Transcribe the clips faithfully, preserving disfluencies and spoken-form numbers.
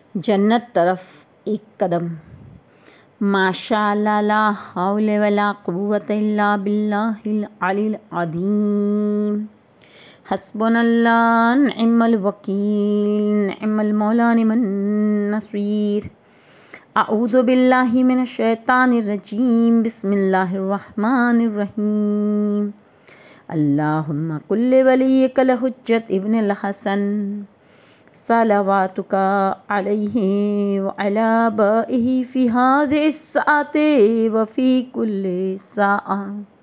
जन्नत तरफ एक कदम। माशाअल्लाह ला हौले वला कुव्वत इल्ला बिल्लाहिल अलील अज़ीम। हस्बुनल्लाह निअमल वकील निअमल मौला निअमन नसीर। अऊज़ु बिल्लाहि मिनश शैतानिर रजीम। बिस्मिल्लाहिर रहमानिर रहीम। अल्लाहुम्मा कुल्लि वलिय्यिकल हुज्जत इब्नुल हसन सलवातुका अलैहि व अला आबाइहि फी हाज़िहि स्साअति व फी कुल्लि साअ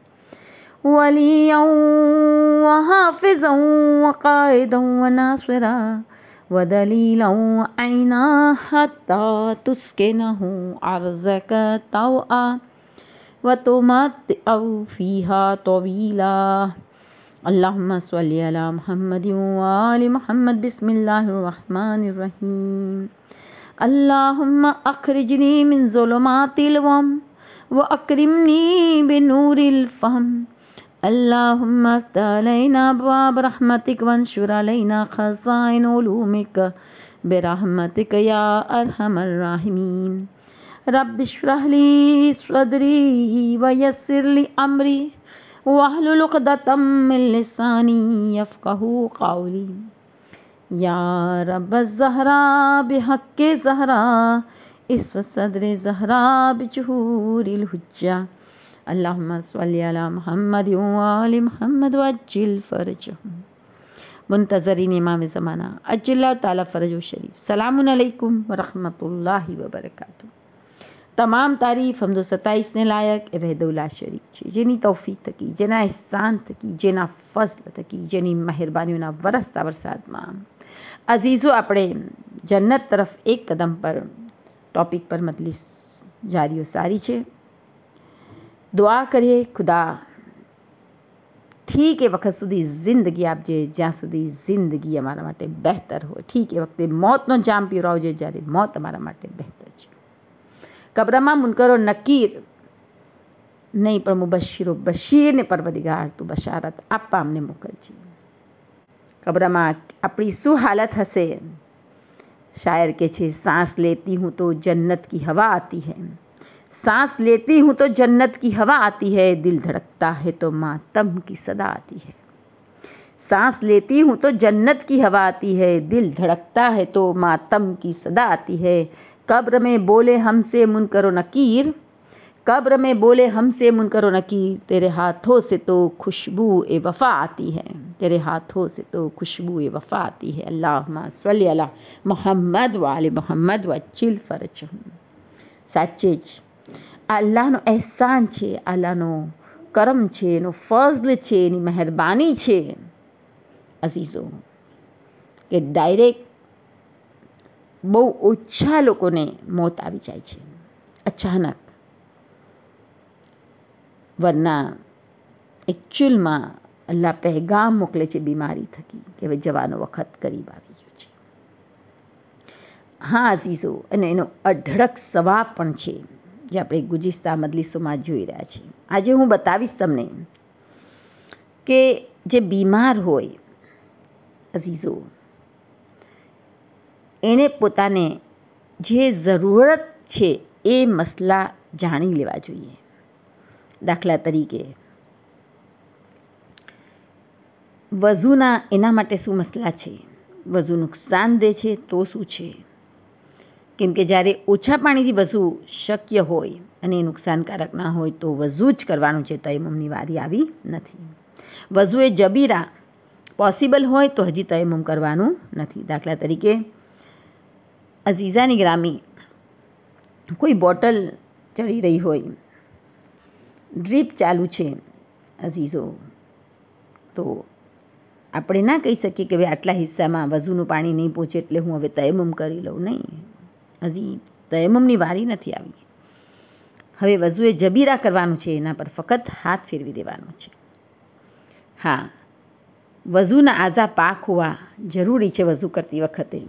वलिय्यन व हाफ़िज़न व क़ाइदन व नासिरा व दलीलन व ऐना हत्ता तुस्किनहु अर्ज़क तौआ व तुमत्तिअहु फ़ीहा तवीला। अल्लाहुम्मा सल्लि अला मुहम्मदिन व आलि मुहम्मद। बिस्मिल्लाहिर रहमानिर रहीम। अल्लाहुम्मा अख़रिजनी मिन ज़ुलुमातिल वहम व अक्रिमनी बिनूरिल फ़हम। अल्लाहुम्मा अफ़्तह अलैना अब्वाब रहमतिक वंशुर अलैना ख़ज़ाइन उलूमिक बिरहमतिक या अरहमर राहिमीन। रब्बि इश्रह ली सदरी व यस्सिर ली अमरी वहलुल उक़दतम मिन लिसानी यफ़क़हू क़ौली। या रब्बज़ ज़हरा बिहक़्क़ि ज़हरा इस्फ़ सद्रि ज़हरा बिजुहूरिल हुज्जा। अल्लाहुम्मा सल्लि अला मुहम्मद व आलि मुहम्मद व अज्जिल फ़रजहुम। मुंतज़रीन इमाम ज़माना अज्जल ताला फ़रजहु शरीफ। सलामुन अलैकुम व रहमतुल्लाहि व बरकातुहू। તમામ તારીફ હમદો સતાઈસને લાયક એ વહેદઉલ્લા શરીફ છે, જેની તૌફીક થકી, જેના એહસાન થકી, જેના ફઝલ થકી, જેની મહેરબાનીઓના વરસતા વરસાદમાં અઝીઝો આપણે જન્નત તરફ એક કદમ પર ટોપિક પર મજલિસ જારીઓ સારી છે। દુઆ કરીએ ખુદા ઠીક એ વખત સુધી જિંદગી આપજે જ્યાં સુધી જિંદગી અમારા માટે બહેતર હોય। ઠીક એ વખતે મોતનો જામ પીવડાવજે જ્યારે મોત અમારા માટે બહેતર છે। કબ્રમાં મુનકરો નકીર નહીં પણ મુબશિરો બશીર ને પરવદિગાર તું બશારત આપવા અમને મોકલજે। કબ્રમાં આપણી શું હાલત હશે? શાયર કે છે, सांस लेती हूँ तो जन्नत की हवा आती है, सांस लेती हूँ तो जन्नत की हवा आती है, दिल धड़कता है तो मातम की सदा आती है। सांस लेती हूँ तो जन्नत की हवा आती है, दिल धड़कता है तो मातम की सदा आती है। कब्र में बोले हमसे मुनकरो नकीर, कब्र में बोले हमसे मुनकरो नकीर, तेरे हाथों से तो खुशबू ए वफ़ा आती है, तेरे हाथों से तो खुशबू ए वफ़ा आती है। अल्लाहुम्मा सल्लि अला मुहम्मद व आलि मुहम्मद व अज्जिल फ़रजहुम। સાચે જ અલ્લાહનો એહસાન છે, અલ્લાહનો કરમ છે, એનો ફઝલ છે, એની મહેરબાની છે અઝીઝો, કે ડાયરેક્ટ બહુ ઓછા લોકોને મોત આવી જાય છે અચાનક। વરના એકચ્યુઅલમાં અલ્લાહ પહેગામ મોકલે છે બીમારી થકી કે હવે જવાનો વખત કરીબ આવી ગયો છે। હા અઝીઝો, અને એનો અઢળક સવાબ પણ છે જે આપણે ગુજિસ્તા મજલિસોમાં જોઈ રહ્યા છીએ। આજે હું બતાવીશ તમને કે જે બીમાર હોય અઝીઝો, એને પોતાને જે જરૂરત છે એ મસલા જાણી લેવા જોઈએ। દાખલા તરીકે વઝુના એના માટે શું મસલા છે, વઝુ નુકસાન દે છે તો શું છે? કેમ કે જ્યારે ઓછા પાણીથી વઝુ શક્ય હોય અને નુકસાનકારક ના હોય તો વઝુ જ કરવાનું છે, તયમ્મુમની વારી આવી નથી। વઝુ એ જબીરા પોસિબલ હોય તો હજી તયમ્મુમ કરવાનું નથી। દાખલા તરીકે અઝીઝાની ગ્રામી કોઈ બોટલ ચડી રહી હોય, ડ્રીપ ચાલુ છે અઝીઝો, તો આપણે ના કહી શકીએ કે ભાઈ આટલા હિસ્સામાં વઝુનું પાણી નહીં પહોંચે એટલે હું હવે તયમ્મુમ કરી લઉં। નહીં, હજી તયમ્મુમની વારી નથી આવી। હવે વઝુએ જબીરા કરવાનું છે, એના પર ફક્ત હાથ ફેરવી દેવાનું છે। હા, વઝુના આઝા પાક હોવા જરૂરી છે વઝુ કરતી વખતે।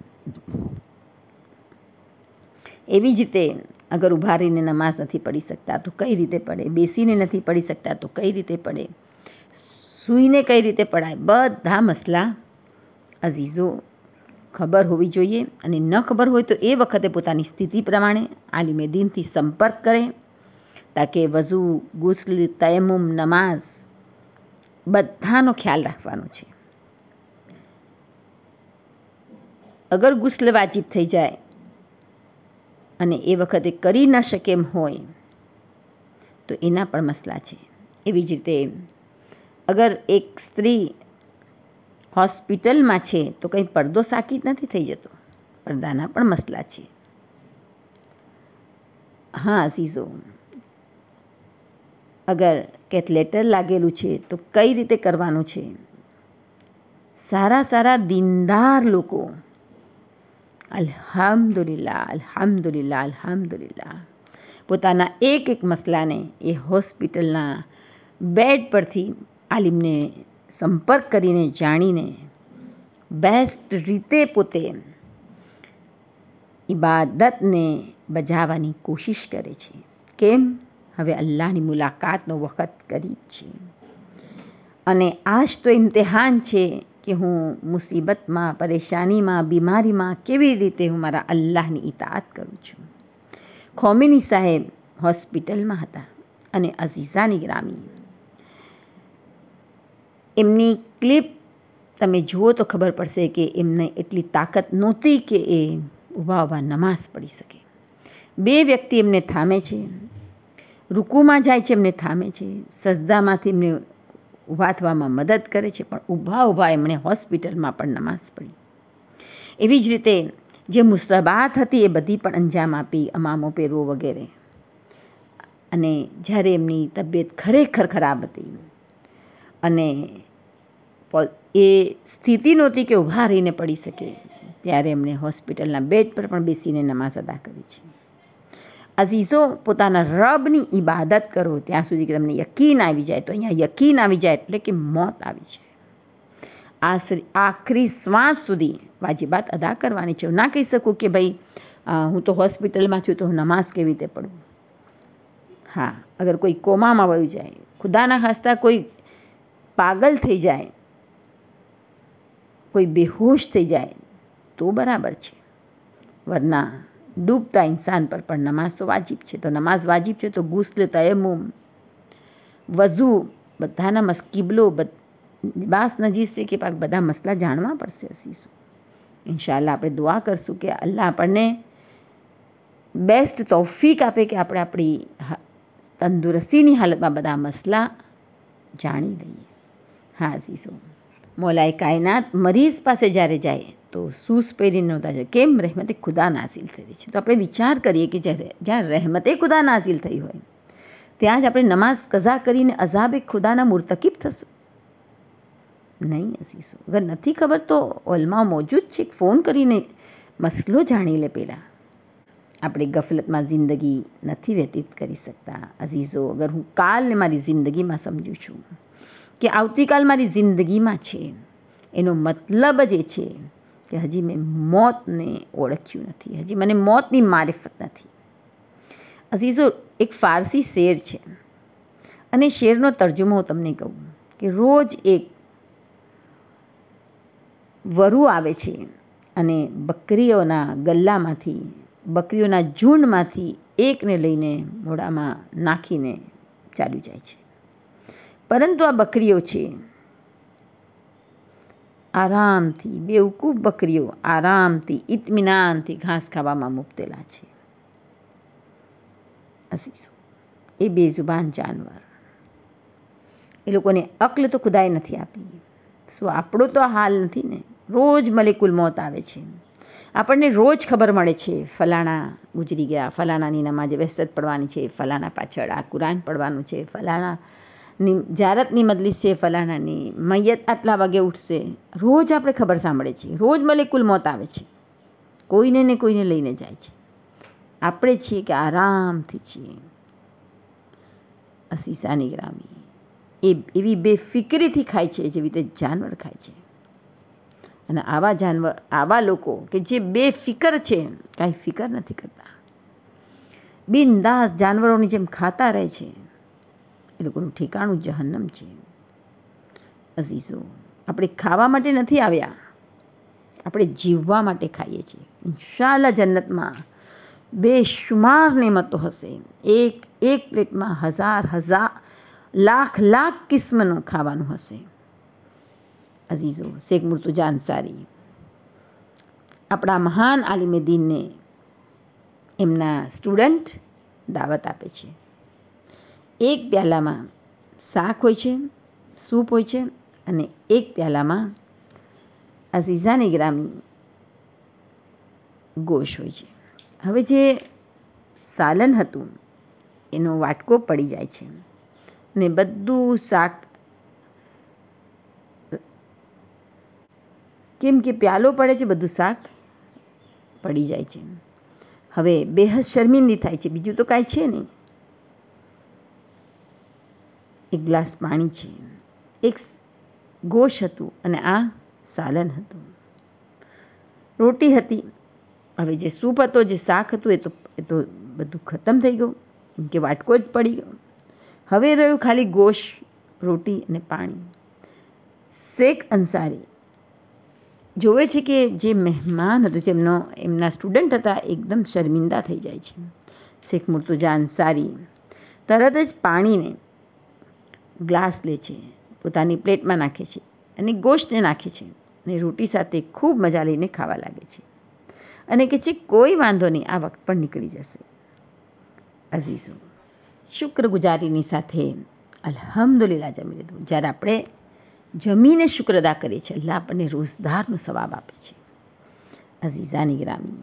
એવી જ રીતે અગર ઊભા રહીને નમાઝ નથી પઢી શકતા તો કઈ રીતે પઢે, બેસીને નથી પઢી શકતા તો કઈ રીતે પઢે, સૂઈને કઈ રીતે પઢાય, બધા મસલા અઝીઝો ખબર હોવી જોઈએ, અને ન ખબર હોય તો એ વખતે પોતાની સ્થિતિ પ્રમાણે આલિમે દીનથી સંપર્ક કરે, તાકે વઝુ, ગુસ્લ, તયમ્મુમ, નમાઝ બધાનો ખ્યાલ રાખવાનો છે. અગર ગુસ્લ વાજિબ થઈ જાય અને એ વખતે કરી ન શકે એમ હોય તો એના પણ મસલા છે. એવી જ રીતે અગર એક સ્ત્રી હોસ્પિટલમાં છે તો કંઈ પડદો સાકીત નથી થઈ જતો, પડદાના પણ મસલા છે. હા અઝીઝો, અગર કેથલેટર લાગેલું છે તો કઈ રીતે કરવાનું છે? સારા સારા દીનદાર લોકો અલ્હમ્દુલિલ્લાહ અલ્હમ્દુલિલ્લાહ અલ્હમ્દુલિલ્લાહ પોતાના એક એક મસલાને એ હોસ્પિટલના બેડ પરથી આલિમને સંપર્ક કરીને જાણીને બેસ્ટ રીતે પોતે ઇબાદતને બજાવવાની કોશિશ કરે છે. કેમ? હવે અલ્લાહની મુલાકાતનો વખત કરી છે અને આજ તો ઇમ્તિહાન છે કે હું મુસીબતમાં, પરેશાનીમાં, બીમારીમાં કેવી રીતે હું મારા અલ્લાહની ઇતાઅત કરું છું. ખોમેની સાહેબ હોસ્પિટલમાં હતા અને અઝીઝાની ગ્રામી, એમની ક્લિપ તમે જુઓ તો ખબર પડશે કે એમને એટલી તાકાત નહોતી કે એ ઊભા ઊભા નમાઝ પઢી શકે. બે વ્યક્તિ એમને થામે છે, રૂકુમાં જાય છે એમને થામે છે, સજદામાંથી એમને ઊભા થવામાં મદદ કરે છે, પણ ઊભા ઊભા એમણે હોસ્પિટલમાં પણ નમાઝ પઢી. એવી જ રીતે જે મુસ્તબાત હતી એ બધી પણ અંજામ આપી, અમામો પહેરવો વગેરે. અને જ્યારે એમની તબિયત ખરેખર ખરાબ હતી અને એ સ્થિતિ નહોતી કે ઊભા રહીને પડી શકે, ત્યારે એમણે હોસ્પિટલના બેડ પર પણ બેસીને નમાઝ અદા કરી છે. અઝીઝો, પોતાના રબની ઇબાદત કરો ત્યાં સુધી કે તમને યકીન આવી જાય. તો અહીંયા યકીન આવી જાય એટલે કે મોત આવી જાય. આખરી શ્વાસ સુધી વાજિબાત અદા કરવાની છે. ના કહી શકું કે ભાઈ હું તો હોસ્પિટલમાં છું તો હું નમાઝ કેવી રીતે પઢું. હા, અગર કોઈ કોમામાં વયું જાય, ખુદાના ખાસ્તા કોઈ પાગલ થઈ જાય, કોઈ બેહોશ થઈ જાય તો બરાબર છે, વરના ડૂબતા ઇન્સાન પર પણ નમાઝ તો વાજિબ છે. તો નમાઝ વાજિબ છે તો ગુસ્લ, તયમ્મુમ, વઝુ બધાના મસ કિબલો, લિબાસ નજીસ છે કે પાક બધા મસલા જાણવા પડશે. અસીસો ઇન્શાઅલ્લાહ આપણે દુઆ કરશું કે અલ્લાહ આપણને બેસ્ટ તૌફીક આપે કે આપણે આપણી તંદુરસ્તીની હાલતમાં બધા મસલા જાણી લઈએ. હા અસીસો, મોલાએ કાયનાત મરીઝ પાસે જ્યારે જાય તો સૂસ પહેરીને નહોતા જાય. કેમ? રહેમતે ખુદા નાઝિલ થઈ છે. તો આપણે વિચાર કરીએ કે જ્યારે જ્યાં રહેમતે ખુદા નાઝિલ થઈ હોય ત્યાં જ આપણે નમાઝ કઝા કરીને અઝાબે ખુદાના મુર્તકિબ થશું? નહીં અસીસો, અગર નથી ખબર તો ઓલમા મોજૂદ છે, ફોન કરીને મસલો જાણી લે. પહેલાં આપણે ગફલતમાં જિંદગી નથી વ્યતીત કરી શકતા. અઝીઝો, અગર હું કાલને મારી જિંદગીમાં સમજું છું કે આવતીકાલ મારી જિંદગીમાં છે, એનો મતલબ જ એ છે કે હજી મેં મોતને ઓળખ્યું નથી, હજી મને મોતની મારિફત નથી. અઝીઝો, એક ફારસી શેર છે અને શેરનો તર્જુમો હું તમને કહું કે રોજ એક વરુ આવે છે અને બકરીઓના ગલ્લામાંથી, બકરીઓના ઝૂંડમાંથી એકને લઈને મોઢામાં નાખીને ચાલ્યું જાય છે. પરંતુ આ બકરીઓ છે આરામથી, બેવકૂફ બકરીઓ આરામથી, ઇત્મિનાનથી ઘાસ ખાવામાં મુબતલા છે. અસીસો, એ બેઝુબાન જાનવર, એ લોકોને અક્લ તો ખુદાએ નથી આપી. શું આપણો તો હાલ નથી ને? રોજ મલેકુલ મોત આવે છે, આપણને રોજ ખબર મળે છે ફલાણા ગુજરી ગયા, ફલાણાની નમાજે વહેસત પડવાની છે, ફલાણા પાછળ આ કુરાન પડવાનું છે, ફલાણાની જારતની મજલિસ છે, ફલાણાની મૈયત આટલા વાગે ઉઠશે. રોજ આપણે ખબર સાંભળે છે, રોજ મલેકુલ મોત આવે છે, કોઈને ને કોઈને લઈને જાય છે. આપણે છીએ કે આરામથી છીએ. અસીસાની ગ્રામી એ એવી બેફિકરીથી ખાય છે જેવી રીતે જાનવર ખાય છે. અને આવા જાનવર, આવા લોકો કે જે બેફિકર છે, કાંઈ ફિકર નથી કરતા, બિનદાસ જાનવરોની જેમ ખાતા રહે છે, એ લોકોનું ઠેકાણું જહન્નમ છે. અઝીઝો, આપણે ખાવા માટે નથી આવ્યા, આપણે જીવવા માટે ખાઈએ છીએ. ઇન્શાઅલ્લાહ જન્નતમાં બેશુમાર નેમતો હશે. એક એક પ્લેટમાં હજાર હજાર લાખ લાખ કિસ્મનું ખાવાનું હશે. અઝીઝો, શેખ મુર્તુજા અંસારી આપણા મહાન આલિમે દીનને એમના સ્ટુડન્ટ દાવત આપે છે. એક પ્યાલામાં શાક હોય છે, સૂપ હોય છે, અને એક પ્યાલામાં અઝીઝાની ગ્રામી ગોશ હોય છે. હવે જે સાલન હતું એનો વાટકો પડી જાય છે ને બધું શાક, કેમ કે પ્યાલો પડે છે, બધું શાક પડી જાય છે. હવે બેહદ શર્મિંદી થાય છે, બીજું તો કાંઈ છે નહીં. એક ગ્લાસ પાણી છે, એક ગોશ હતું અને આ સાલન હતું, રોટી હતી. હવે જે સૂપ હતો, જે શાક હતું, એ તો એ તો બધું ખતમ થઈ ગયું, કેમ કે વાટકો જ પડી ગયો. હવે રહ્યું ખાલી ગોશ, રોટી અને પાણી. શેખ અંસારી જોવે છે કે જે મહેમાન હતું, જેમનો એમના સ્ટુડન્ટ હતા, એકદમ શર્મિંદા થઈ જાય છે. શેખ મુર્તુજા અંસારી તરત જ પાણીને ગ્લાસ લે છે, પોતાની પ્લેટમાં નાખે છે અને ગોશ્તને નાખે છે અને રોટી સાથે ખૂબ મજા લઈને ખાવા લાગે છે અને કહે છે કોઈ વાંધો નહીં, આ વખત પણ નીકળી જશે. અઝીઝો, શુક્રગુજારીની સાથે અલ્હમ્દુલિલ્લાહ જમી લીધું. જ્યારે આપણે જમીને શુક્ર અદા કરીએ છીએ, અલ્લાહ આપણને રોજદારનો સવાબ આપે છે. અઝીઝાની ગ્રામી,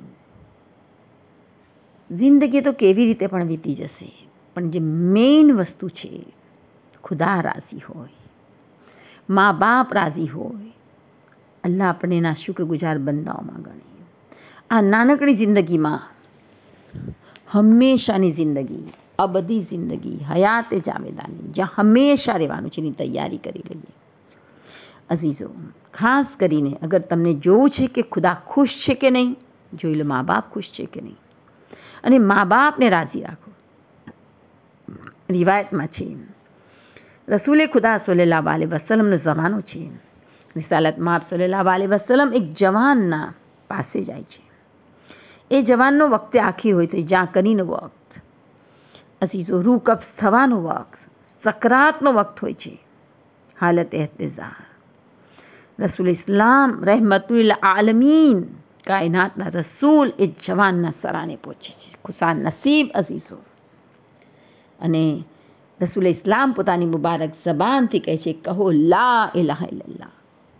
જિંદગી તો કેવી રીતે પણ વીતી જશે, પણ જે મેઇન વસ્તુ છે, ખુદા રાજી હોય, મા બાપ રાજી હોય, અલ્લાહ આપણને એના શુક્રગુજાર બંદાઓમાં ગણે. આ નાનકડી જિંદગીમાં હંમેશાની જિંદગી, અબદી જિંદગી, હયાતે જાવેદાની, જ્યાં હંમેશા રહેવાનું છે, એની તૈયારી કરી લઈએ. અઝીઝો, ખાસ કરીને અગર તમને જોવું છે કે ખુદા ખુશ છે કે નહીં, જોઈ લો મા બાપ ખુશ છે કે નહીં, અને મા બાપને રાજી રાખો. રિવાયતમાં છે, રસૂલે ખુદા સલ્લલ્લાહુ અલૈહિ વસલ્લમનો જમાનો છે. રિસાલતમાં આપ સલ્લલ્લાહુ અલૈહિ વસલ્લમ એક જવાનના પાસે જાય છે. એ જવાનનો વખતે આખી હોય તો જ્યાં કરીનો વખત, અઝીઝો, રૂહ કબ્ઝ થવાનો વખત, સકરાતનો વખત હોય છે, હાલત એહતજાર. રસૂલ ઇસ્લામ રહેમતુલ આલમીન, કાયનાતના રસૂલ એ જવાનના સરાને પહોંચે છે. ખુશાન નસીબ અઝીઝો. અને રસૂલ ઇસ્લામ પોતાની મુબારક જબાનથી કહે છે, કહો લા ઇલાહા ઇલ્લલ્લાહ,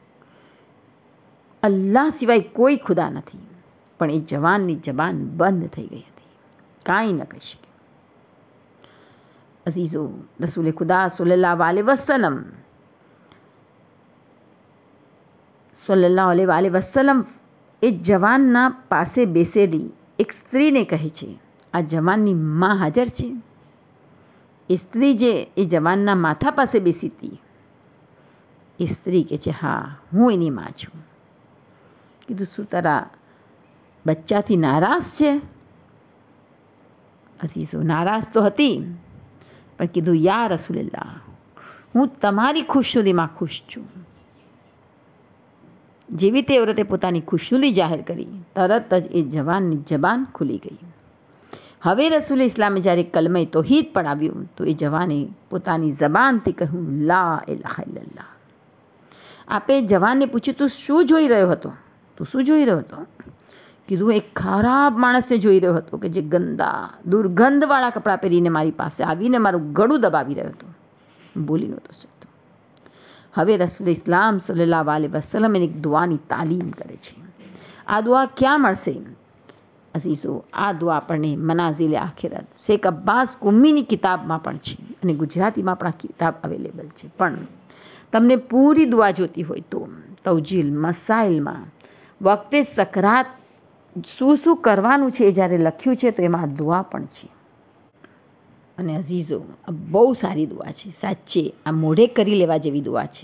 અલ્લાહ સિવાય કોઈ ખુદા નથી. પણ એ જવાનની જબાન બંધ થઈ ગઈ હતી, કાંઈ ન કહી શકે. અઝીઝો, રસૂલ ખુદા સલ્લલ્લાહુ અલૈહિ વસલ્લમ સલ્લલ્લાહુ અલૈહિ વસલ્લમ એ જવાનના પાસે બેસેલી એક સ્ત્રીને કહે છે, આ જવાનની માં હાજર છે? એ સ્ત્રી જે એ જવાનના માથા પાસે બેસી હતી, એ સ્ત્રી કહે છે, હા, હું એની માં છું. કીધું, શું તારા બચ્ચાથી નારાજ છે? અઝીઝો, નારાજ તો હતી, પણ કીધું, યા રસૂલલ્લાહ, હું તમારી ખુશનુદીમાં ખુશ છું. જેવી તે વ્રતે પોતાની ખુશનુદી જાહેર કરી, તરત જ એ જવાનની જબાન ખુલી ગઈ. હવે રસૂલ ઇસ્લામે જ્યારે કલમે તૌહીદ પડાવ્યું તો એ જવાને પોતાની જબાનથી કહ્યું, લા ઇલાહા ઇલ્લલ્લાહ. આપે જવાનને પૂછ્યું, તું શું જોઈ રહ્યો હતો? તું શું જોઈ રહ્યો હતો? કીધું, એક ખરાબ માણસને જોઈ રહ્યો હતો કે જે ગંદા દુર્ગંધવાળા કપડાં પહેરીને મારી પાસે આવીને મારું ગળું દબાવી રહ્યો હતો. બોલી નહોતો શકતો. હવે રસૂલ ઇસ્લામ સલ્લલ્લાહુ અલૈહિ વસલ્લમ એક દુઆની તાલીમ કરે છે. આ દુઆ ક્યાં મળશે? અઝીઝો, આ દુઆ આપણને મનાઝિલ આખિરત શેખ અબ્બાસ કુમ્મીની કિતાબમાં પણ છે અને ગુજરાતીમાં પણ આ કિતાબ અવેલેબલ છે. પણ તમને પૂરી દુઆ જોતી હોય તો તવજીલ મસાઇલમાં વખતે સકરાત શું શું કરવાનું છે એ જ્યારે લખ્યું છે તો એમાં દુઆ પણ છે. અને અઝીઝો, આ બહુ સારી દુઆ છે, સાચે આ મોઢે કરી લેવા જેવી દુઆ છે.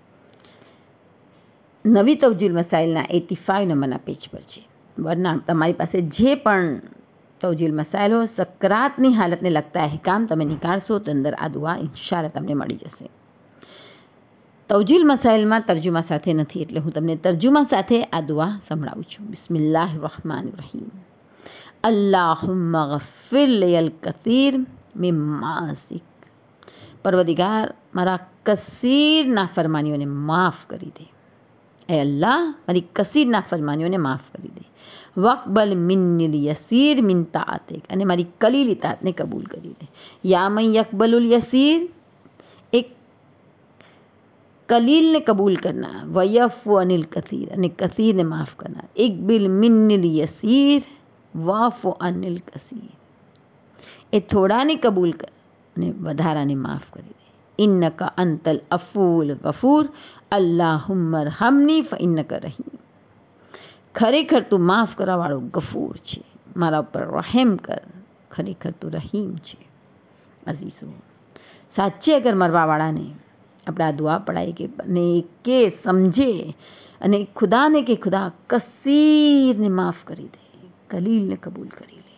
નવી તવજીલ મસાઇલના એટી ફાઇવ નંબરના પેજ પર છે. વરના તમારી પાસે જે પણ તવજીલ મસાઇલ હોય, સકરાતની હાલતને લગતા અહેકામ તમે નીકાળશો તો અંદર આ દુઆ ઇન્શાઅલ્લાહ તમને મળી જશે. તૌજીલ મસાઇલમાં તર્જુમા સાથે નથી, એટલે હું તમને તર્જુમા સાથે આ દુઆ સંભળાવું છું. બિસ્મિલ્લાહિર રહમાનિર રહીમ. અલ્લાહુમ્મા ગફિર લિયલ કસીર મિન માસિક. પરવદિગાર, મારા કસીર નાફરમાનીઓને માફ કરી દે. એ અલ્લાહ, મારી કસીર નાફરમાનીઓને માફ કરી દે. વકબલ મિન્નિલ યસીર મિન તાઅતિક. અને મારી કલીલ ઇતાઅતને કબૂલ કરી દે. યા મન યકબલુલ યસીર, એક કલીલને કબૂલ કરનાર. વયફુ અનિલ કસીર, અને કસીરને માફ કરનાર. ઇકબિલ મિન્નિલ યસીર વાફુ અનિલ કસીર. એ થોડાને કબૂલ કર અને વધારાને માફ કરી દે. ઇન્નકા અંતલ અફૂલ ગફૂર અલ્લાહુમ્મા અરહમની ફઇન્નકા રહીમ. ખરેખર તું માફ કરવાવાળો ગફૂર છે, મારા ઉપર રહેમ કર, ખરેખર તું રહીમ છે. અઝીઝો, સાચે અગર મરવાવાળાને આપણે આ દુઆ પડાય કે ને કે સમજે અને ખુદાને કે ખુદા કસીરને માફ કરી દે, કલીલને કબૂલ કરી લે.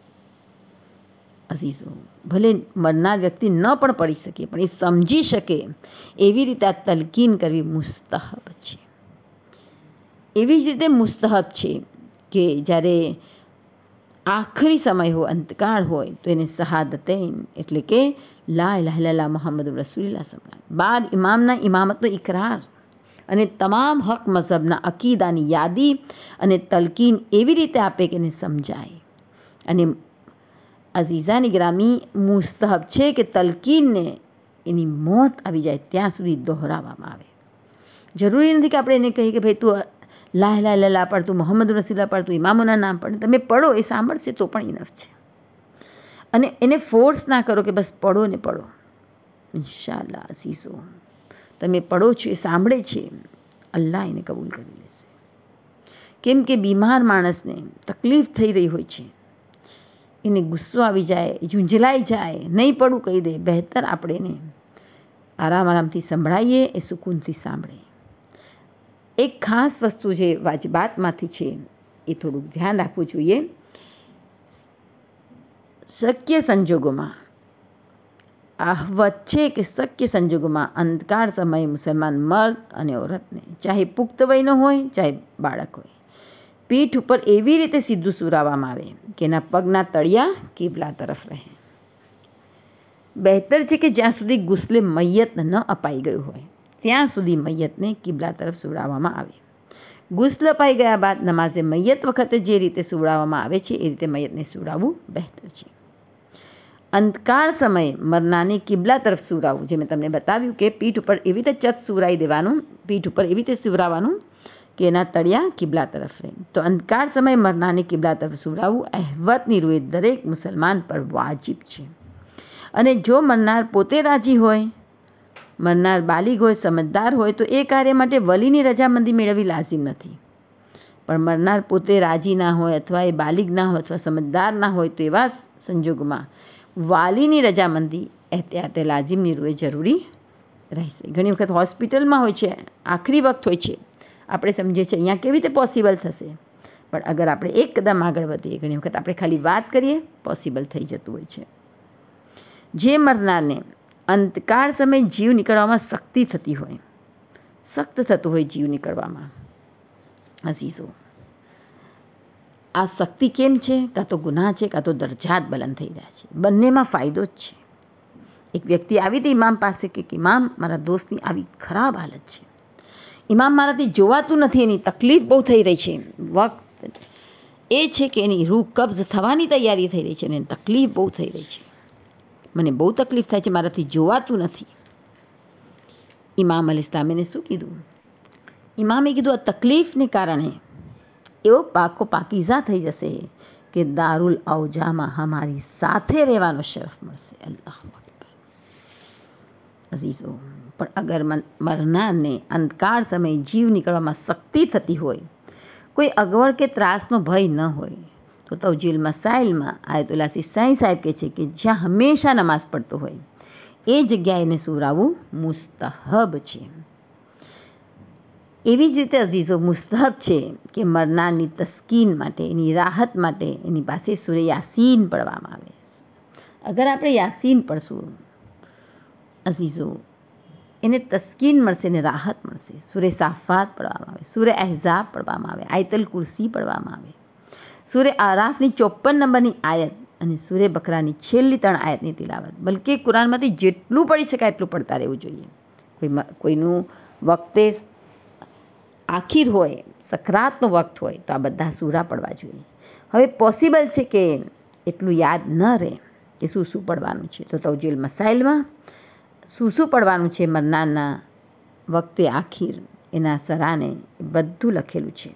અઝીઝો, ભલે મરનાર વ્યક્તિ ન પણ પડી શકે, પણ એ સમજી શકે એવી રીતે આ તલકીન કરવી મુસ્તહબ છે. એવી જ રીતે મુસ્તહબ છે કે જ્યારે આખરી સમય હોય, અંતકાળ હોય, તો એને શહાદતૈન એટલે કે લા ઇલાહા ઇલ્લલ્લાહ મુહમ્મદ રસૂલુલ્લાહ સંભળાય. બાદ ઇમામના ઇમામતનો ઇકરાર અને તમામ હક મઝહબના અકીદાની યાદી અને તલકીન એવી રીતે આપે કે એને સમજાય. અને અઝીઝાની ગ્રામી, મુસ્તહબ છે કે તલકીનને એની મોત આવી જાય ત્યાં સુધી દોહરાવવામાં આવે. જરૂરી નથી કે આપણે એને કહીએ કે ભાઈ તું લા ઇલાહા ઇલ્લલ્લાહ પડ, તું મુહમ્મદ રસૂલુલ્લાહ પડ, તું ઇમામોના નામ પડ. તમે પડો, એ સાંભળશે તો પણ ઇનફ છે. અને એને ફોર્સ ના કરો કે બસ પડો ને પડો. ઇન્શાઅલ્લાહ અઝીઝો, તમે પડો છો, એ સાંભળે છે, અલ્લાહ એને કબૂલ કરી લેશે. કેમ કે બીમાર માણસને તકલીફ થઈ રહી હોય છે, એને ગુસ્સો આવી જાય, ઝૂંઝલાઈ જાય, નહીં પડવું કહી દે. બહેતર આપણે એને આરામ આરામથી સંભળાઈએ, એ સુકૂનથી સાંભળે. એક ખાસ વસ્તુ જે વાજબાતમાંથી છે એ થોડુંક ધ્યાન રાખવું જોઈએ. શક્ય સંજોગોમાં આહવત છે કે શક્ય સંજોગોમાં અંધકાર સમયે મુસલમાન મર્દ અને औरतને, ચાહે પુખ્ત વયનો હોય ચાહે બાળક હોય, પીઠ ઉપર એવી રીતે સીધું સુરાવવામાં આવે કે એના પગના તળિયા કિબલા તરફ રહે. બહેતર છે કે જ્યાં સુધી ગુસ્લે મૈયત ન અપાઈ ગયું હોય ત્યાં સુધી મૈયતને કિબલા તરફ સુવડાવવામાં આવે. ગુસ્લ અપાઈ ગયા બાદ નમાઝે મૈયત વખતે જે રીતે સુવડાવવામાં આવે છે એ રીતે મૈયતને સુવડાવવું બહેતર છે. અંધકાર સમયે મરનારને કિબલા તરફ સુવડાવવું, જે મેં તમને બતાવ્યું કે પીઠ ઉપર એવી રીતે ચત સુવડાવી દેવાનું, પીઠ ઉપર એવી રીતે સુવડાવવાનું કે એના તળિયા કિબલા તરફ રહે. તો અંધકાર સમયે મરનારને કિબલા તરફ સુવડાવવું અહેવતની રૂએ દરેક મુસલમાન પર વાજિબ છે. અને જો મરનાર પોતે રાજી હોય, મરનાર બાલિગ હોય, સમજદાર હોય, તો એ કાર્ય માટે વલીની રજામંદી મેળવવી લાઝિમ નથી. પણ મરનાર પોતે રાજી ના હોય, અથવા એ બાલિગ ના હોય, અથવા સમજદાર ના હોય, તો એવા સંજોગોમાં વાલીની રજામંદી એહતિયાતે લાઝિમની રૂએ જરૂરી રહેશે. ઘણી વખત હોસ્પિટલમાં હોય છે, આખરી વખત હોય છે, આપણે સમજીએ છીએ અહીંયા કેવી રીતે પોસિબલ થશે, પણ અગર આપણે એક કદમ આગળ વધીએ, ઘણી વખત આપણે ખાલી વાત કરીએ, પોસિબલ થઈ જતું હોય છે. જે મરનારને અંતકાળ સમયે જીવ નીકળવામાં શક્તિ થતી હોય, સખ્ત થતું હોય જીવ નીકળવામાં, અઝીઝો, આ શક્તિ કેમ છે? કાં તો ગુનાહ છે, કાં તો દરજાત બલંદ થઈ રહ્યા છે. બંનેમાં ફાયદો જ છે. એક વ્યક્તિ આવી હતી ઇમામ પાસે કે ઇમામ, મારા દોસ્તની આવી ખરાબ હાલત છે, ઇમામ મારાથી જોવાતું નથી, એની તકલીફ બહુ થઈ રહી છે. વક્ત એ છે કે એની રૂહ કબ્ઝ થવાની તૈયારી થઈ રહી છે અને તકલીફ બહુ થઈ રહી છે, મને બહુ તકલીફ થાય છે, મારાથી જોવાતું નથી. ઇમામ અલ ઇસ્લામ એને શું કીધું? ઇમામે કીધું આ તકલીફને કારણે એવો પાકો પાકીઝા થઈ જશે કે દારુલ અવજામાં અમારી સાથે રહેવાનો શરફ મળશે. અલ્લાહ અકબર. અઝીઝો, પણ અગર મરનારને અંધકાર સમયે જીવ નીકળવામાં શક્તિ થતી હોય, કોઈ અગવડ કે ત્રાસનો ભય ન હોય, તો તૌજીલ મસાઇલમાં આયતુલ્લા સિસ્તાઈ સાહેબ કહે છે કે જ્યાં હંમેશા નમાઝ પડતો હોય એ જગ્યાએ એને સુવડાવવું મુસ્તહબ છે. એવી જ રીતે અઝીઝો, મુસ્તહબ છે કે મરનારની તસ્કીન માટે, એની રાહત માટે એની પાસે સૂરે યાસીન પઢવામાં આવે. અગર આપણે યાસીન પડશું અઝીઝો, એને તસ્કીન મળશે ને રાહત મળશે. સૂરે સાફાત પડવામાં આવે, સૂરે અહેઝાબ પડવામાં આવે, આયતલ કુર્સી પડવામાં આવે, સૂરે આરાફની ચોપન નંબરની આયત અને સૂરે બકરાની છેલ્લી ત્રણ આયતની તિલાવત. બલકે કુરાનમાંથી જેટલું પડી શકાય એટલું પડતા રહેવું જોઈએ. કોઈ કોઈનું વખતે આખીર હોય, સકરાતનો વખત હોય તો આ બધા સૂરા પડવા જોઈએ. હવે પોસિબલ છે કે એટલું યાદ ન રહે કે શું શું પડવાનું છે, તો તવજીલ મસાઇલમાં શું શું પડવાનું છે મરનારના વખતે આખીર એના સરાને બધું લખેલું છે.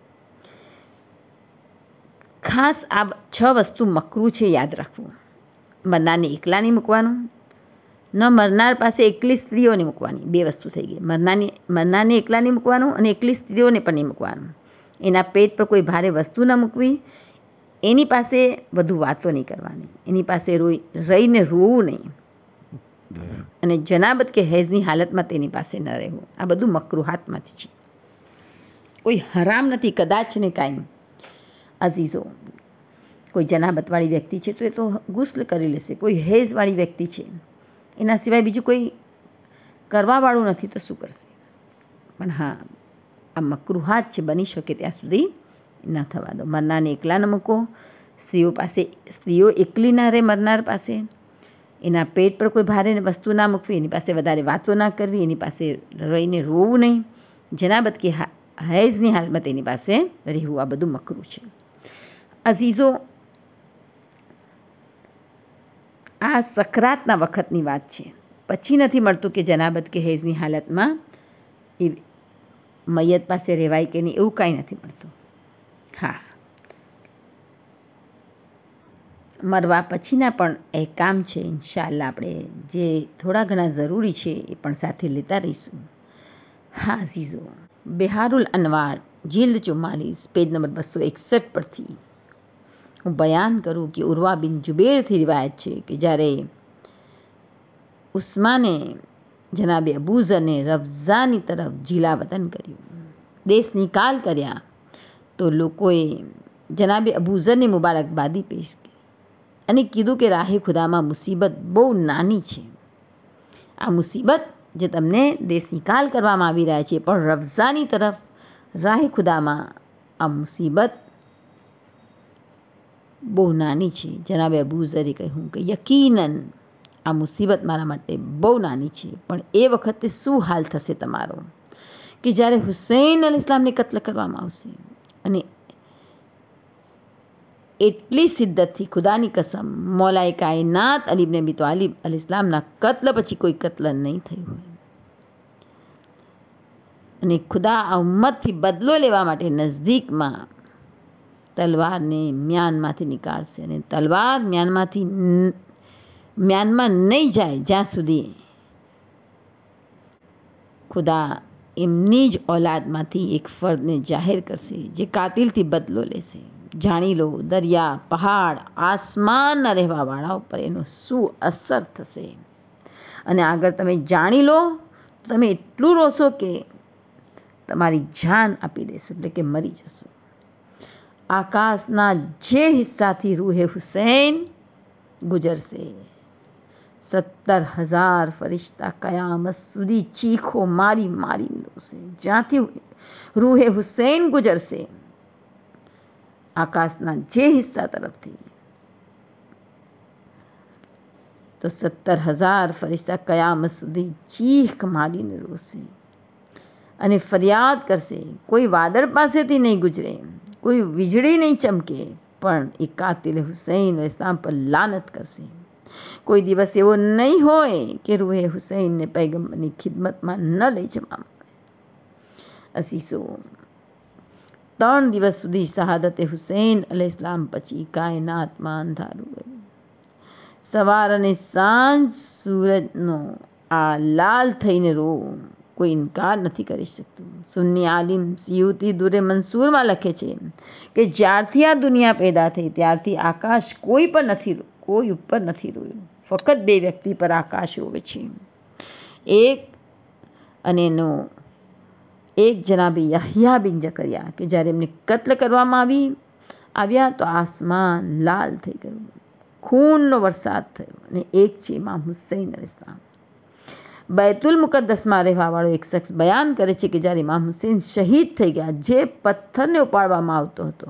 ખાસ આ છ વસ્તુ મકરૂ છે યાદ રાખવું. મરનારને એકલા નહીં મૂકવાનું, ન મરનાર પાસે એકલી સ્ત્રીઓને મૂકવાની. બે વસ્તુ થઈ ગઈ. મરનારની મરનારને એકલા નહીં મૂકવાનું અને એકલી સ્ત્રીઓને પણ નહીં મૂકવાનું. એના પેટ પર કોઈ ભારે વસ્તુ ન મૂકવી, એની પાસે વધુ વાતો નહીં કરવાની, એની પાસે રોઈ રહીને રોવું નહીં, અને જનાબત કે હેઝની હાલતમાં તેની પાસે ન રહેવું. આ બધું મકરૂહાતમાંથી છે, કોઈ હરામ નથી. કદાચ ને કાંઈ અઝીઝો કોઈ જનાબતવાળી વ્યક્તિ છે તો એ તો ગુસ્લ કરી લેશે. કોઈ હેઝવાળી વ્યક્તિ છે, એના સિવાય બીજું કોઈ કરવાવાળું નથી તો શું કરશે? પણ હા, આ મકરૂહાત છે, બની શકે ત્યાં સુધી ન થવા દો. મરનારને એકલા ન મૂકો, સ્ત્રીઓ પાસે સ્ત્રીઓ એકલી ના રહે મરનાર પાસે, એના પેટ પર કોઈ ભારે વસ્તુ ના મૂકવી, એની પાસે વધારે વાતો ના કરવી, એની પાસે રહીને રોવું નહીં, જનાબત કે હૈઝની હાલમાં એની પાસે રહેવું. આ બધું મકરૂ છે. અઝીઝો, આ સકરાતના વખતની વાત છે, પછી નથી મળતું કે જનાબત કે હૈઝની હાલતમાં એ મૈયત પાસે રહેવાય કે નહીં, એવું કાંઈ નથી મળતું. હા, મરવા પછીના પણ અહેકામ છે, ઇન્શાઅલ્લાહ આપણે જે થોડા ઘણા જરૂરી છે એ પણ સાથે લેતા રહીશું. હા અઝીઝો, બિહારુલ અનવાર જિલ્દ ચુમ્માલીસ પેજ નંબર બસો એકસઠ પરથી હું બયાન કરું કે ઉર્વા બિન જુબેરથી રિવાયત છે કે જ્યારે ઉસ્માને જનાબે અબૂઝરને રફઝાની તરફ જિલા વતન કર્યું, દેશ નિકાલ કર્યા, તો લોકોએ જનાબે અબૂઝરની મુબારકબાદી પેશ કરી અને કીધું કે રાહે ખુદામાં મુસીબત બહુ નાની છે. આ મુસીબત જે તમને દેશ નિકાલ કરવામાં આવી રહ્યા છે, પણ રફઝાની તરફ રાહે ખુદામાં આ મુસીબત બહુ નાની છે. જનાબે અબૂઝરે કહ્યું કે યકીનન આ મુસીબત મારા માટે બહુ નાની છે, પણ એ વખતે શું હાલ થશે તમારો કે જ્યારે હુસૈન અલ ઇસ્લામને કત્લ કરવામાં આવશે, અને એટલી શિદ્દતથી ખુદાની કસમ મૌલાએ કાયનાત અલી ઇબ્ન અબી તાલિબ અલ ઇસ્લામના કત્લ પછી કોઈ કત્લ નહીં થયું હોય, અને ખુદા આ ઉમ્મતથી બદલો લેવા માટે નજદીકમાં તલવારને મ્યાનમાંથી નીકાળશે, અને તલવાર મ્યાનમાંથી મ્યાનમાં નહીં જાય જ્યાં સુધી ખુદા એમની જ ઓલાદમાંથી એક ફર્દને જાહેર કરશે જે કાતિલથી બદલો લેશે. જાણી લો દરિયા, પહાડ, આસમાનના રહેવાવાળાઓ પર એનો શું અસર થશે. અને આગળ તમે જાણી લો તો તમે એટલું રોશો કે તમારી જાન આપી દેશો, એટલે કે મરી જશો. આકાશના જે હિસ્સાથી રૂહે હુસૈન ગુજરશે, સત્તર હજાર ફરિશ્તા કયામત સુધી ચીખો મારી મારી રોશે. જ્યાંથી રૂહે હુસૈન ગુજરશે આકાશના જે હિસ્સા તરફથી, તો સત્તર હજાર ફરિશ્તા કયામત સુધી ચીખ મારીને રોશે અને ફરિયાદ કરશે. કોઈ વાદળ પાસેથી નહીં ગુજરે, કોઈ વીજળી નહીં ચમકે, પણ એ કાતિલ હુસૈન ઇસ્લામ પર લાનત કરશે. કોઈ દિવસ એવો નહીં હોય કે રૂહે હુસૈનને પૈગંબરની ખિદમતમાં ન લઈ જવામાં આવે. અસીસો, ત્રણ દિવસ સુધી શહાદતે હુસૈન અલૈહિ ઇસ્લામ પછી કાયનાતમાં અંધારું ગયું. સવાર અને સાંજ સૂરજનો આ લાલ થઈને રોવું કોઈ ઇનકાર નથી કરી શકતું. સુન્ની આલિમ સિયુતી દુરે મંસૂરમાં લખે છે કે જ્યારથી આ દુનિયા પેદા થઈ ત્યારથી આકાશ કોઈ પર નથી કોઈ ઉપર નથી રોયું, ફક્ત બે વ્યક્તિ પર આકાશ રોવે છે. એક અને એનો એક જનાબે યહ્યા બિન જકરિયા કે જ્યારે એમને કત્લ કરવામાં આવી આવ્યા તો આસમાન લાલ થઈ ગયું, ખૂનનો વરસાદ થયો. અને એક છે ઇમામ હુસૈન અલૈહિસ્સલામ. बैतुल मुकद्दसમાં રહેવાવાળો એક શખ્સ બયાન કરે છે કે જ્યારે ઇમામ હુસેન શહીદ થઈ ગયા, જે પથ્થરને ઉપાડવામાં આવતો હતો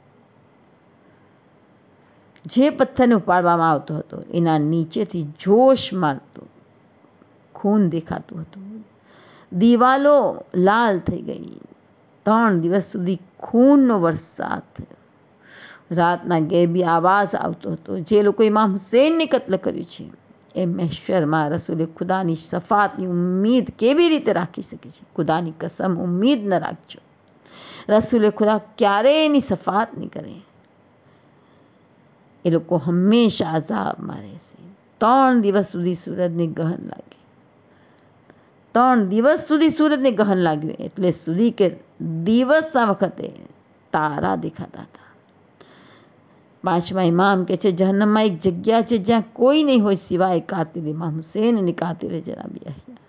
જે પથ્થરને ઉપાડવામાં આવતો હતો એના નીચેથી જોશ મારતું ખૂન દેખાતું હતું. દિવાલો લાલ થઈ ગઈ. ત્રણ દિવસ સુધી ખૂનનો વરસાદ થયો. રાતના ગેબી આવાજ આવતો હતો. જે લોકો ઇમામ હુસેનને કત્લ કર્યું છે એ મહેશરમાં રસૂલે ખુદાની શફાતની ઉમ્મીદ કેવી રીતે રાખી શકે છે? ખુદાની કસમ, ઉમ્મીદ ન રાખજો. રસૂલે ખુદા ક્યારેય એની શફાત નહીં કરે. એ લોકો હંમેશા અઝાબમાં રહેશે. ત્રણ દિવસ સુધી સૂરજને ગહન લાગે. ત્રણ દિવસ સુધી સૂરજને ગહન લાગ્યું એટલે સુધી કે દિવસના વખતે તારા દેખાતા હતા. પાંચમા ઇમામ કે છે, જહન્નમમાં એક જગ્યા છે જ્યાં કોઈ નહીં હોય સિવાય કાતિલ ઇમામ હુસેન અને કાતિલ જનાબ યહયા.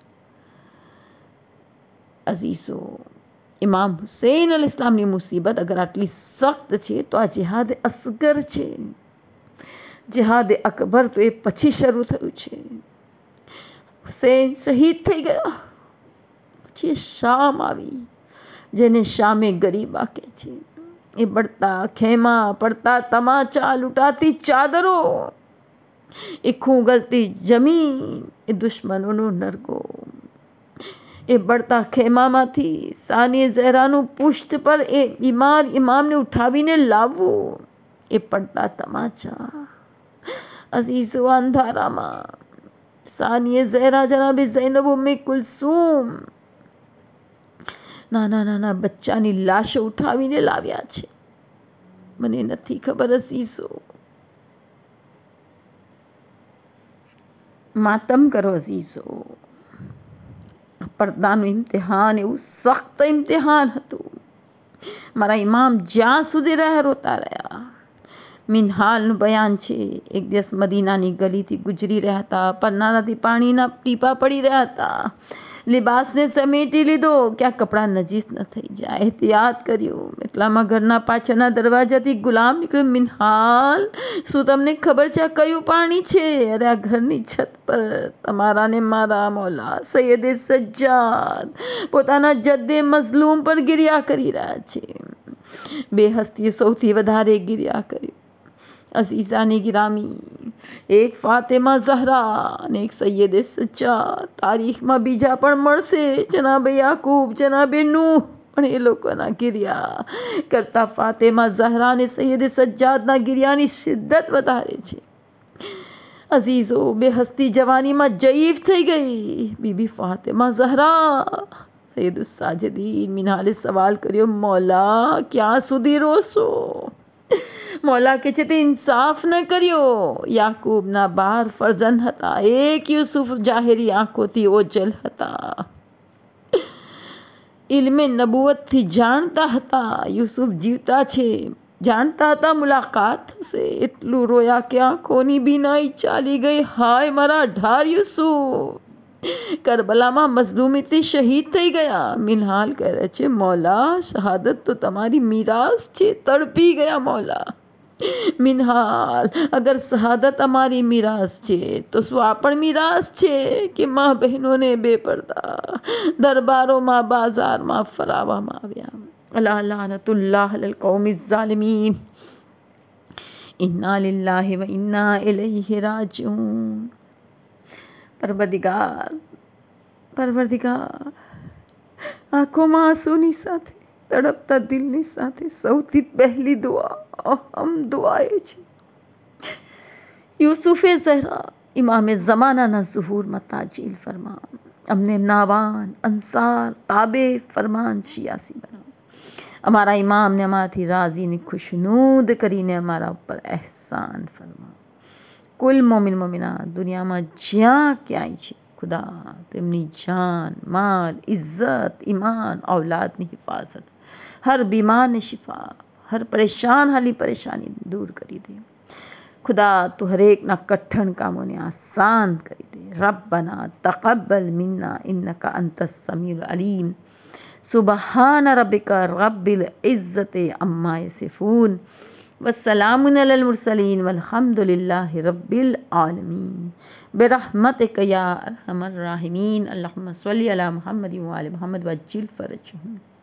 અઝીઝો, ઇમામ હુસેન અલ ઇસ્લામની મુસીબત અગર આટલી સખ્ત છે તો આ જિહાદ અસગર છે. જિહાદ અકબર તો એ પછી શરૂ થયું છે. હુસેન શહીદ થઈ ગયા પછી શામ આવી, જેને શામે ગરીબા કહે છે. એ બળતા ખેમા, પડતા તમાચા, લૂંટાતી ચાદરો, એ ખૂંગલતી જમીન, એ દુશ્મનોનો નરગો. એ બળતા ખેમામાંથી સાનિય ઝહરાનું પુષ્ટ પર એ બીમાર ઇમામને ઉઠાવીને લાવવું, એ પડતા તમાચા. અઝીઝો, અંધારામાં સાનિય ઝહરા જનાબે ઝૈનબ ઉમ્મે કુલસુમ નાના નાના બચ્ચાની લાશો ઉઠાવીને લાવ્યા છે. મને નથી ખબર અઝીઝો. માતમ કરો અઝીઝો. પડદાનું ઇમ્તિહાન એવું સખ્ત ઇમ્તિહાન હતું. મારા ઇમામ જ્યાં સુધી રહ્યા રોતા રહ્યા. મિનહાલનું બયાન છે, એક દિવસ મદીનાની ગલીથી ગુજરી રહ્યા હતા. પન્નાનાથી પાણીના ટીપા પડી રહ્યા હતા. લિબાસને સમેટી લીધો, ક્યાં કપડાં નજીસ ન થઈ જાય. એહતિયાત કર્યું. એટલામાં ઘરના પાછળના દરવાજાથી ગુલામ નીકળ્યો. મિનહાલ, શું તમને ખબર છે આ કયું પાણી છે? અરે આ ઘરની છત પર તમારા ને મારા મોલા સૈયદે સજ્જાદ પોતાના જદ્દે મઝલૂમ પર ગિરિયા કરી રહ્યા છે. બે હસ્તીએ સૌથી વધારે ગિરિયા કર્યું. અઝીઝાની ગિરામી, એક ફાતેમા ઝહરા અને એક સૈયદે સજ્જાદ. તારીખમાં બીજા પણ મળશે. જનાબે યાકૂબ, જનાબે નૂહ પણ એ લોકોના ગિરિયા કરતા ફાતેમા ઝહરા અને સૈયદે સજ્જાદના ગિરિયાની શિદ્દત વધારે છે. અઝીઝો, બે હસ્તી જવાનીમાં જયીફ થઈ ગઈ. બીબી ફાતેમા ઝહરા, સૈયદ સાજદીન મિનહાલે સવાલ કર્યો, મોલા ક્યાં સુધી રોશો? મોલા કે છે તે ઇન્સાફ ન કર્યો. યાકૂબના બાર ફરજંદ હતા. એક યુસુફ જાહેરી આંખોથી ઓજલ હતા. ઇલ્મે નબુવતથી જાણતા હતા યુસુફ જીવતા છે. જાણતા હતા મુલાકાત થશે. એટલું રોયા કે આંખોની બીનાઈ ચાલી ગઈ. હાય મારા અઢાર યુસુફ કરબલામાં મઝલૂમીથી શહીદ થઈ ગયા. મિનહાલ કહે છે, મોલા શહાદત તો તમારી મીરાસ છે. તડપી ગયા મોલા. મિનહાલ, અગર શહાદત અમારી મીરાસ છે તો શું આ પણ મીરાસ છે કે મા બહેનોને બેપરદા દરબારોમાં બાજારમાં ફરાવવામાં આવ્યા? અલા લાનતુલ્લાહ અલલ કૌમિઝ ઝાલિમીન. ઇન્ના લિલ્લાહિ વ ઇન્ના ઇલૈહિ રાજિઉન. પરવરદિગાર, પરવરદિગાર, આંખોમાં આંસુની સાથે, તડપતા દિલની સાથે સૌથી પહેલી દુઆ અહમ દુઆ એ છે. યુસુફે ઝહરા, ઇમામે ઝમાનાના ઝુહૂરમાં તાજીલ ફરમા. અમને એમના આવાન, અંસાર, તાબે ફરમાન શિયાસી બનાવો. અમારા ઇમામને અમારાથી રાજીને ખુશનૂદ કરીને અમારા ઉપર એહસાન ફરમા. કુલ મોમિન મોમિના દુનિયામાં જ્યાં ક્યાંય છે, ખુદા તેમની જાન, માલ, ઇજ્જત, ઈમાન, औलादની હિફાજત, હર બીમારને શિફા, હર પરેશાન હાલી પરેશાની દૂર કરી દે. ખુદા તું હરેકના કઠણ કામોને આસાન કરી દે. રબ્બના તકબ્બલ મિન્ના ઇન્નકા અંતસ સમીઉલ અલીમ. સુબહાન રબ્બિકા રબ્બિલ ઇઝ્ઝતિ અમ્મા યસિફૂન. वस्सलामुन अलल मुरसलीन वल्हम्दुलिल्लाहि रब्बिल आलमीन बिरहमतिक या अरहमर राहिमीन। अल्लाहुम्मा सल्लि अला मुहम्मद व आलि मुहम्मद वज्जिल फरजहुम।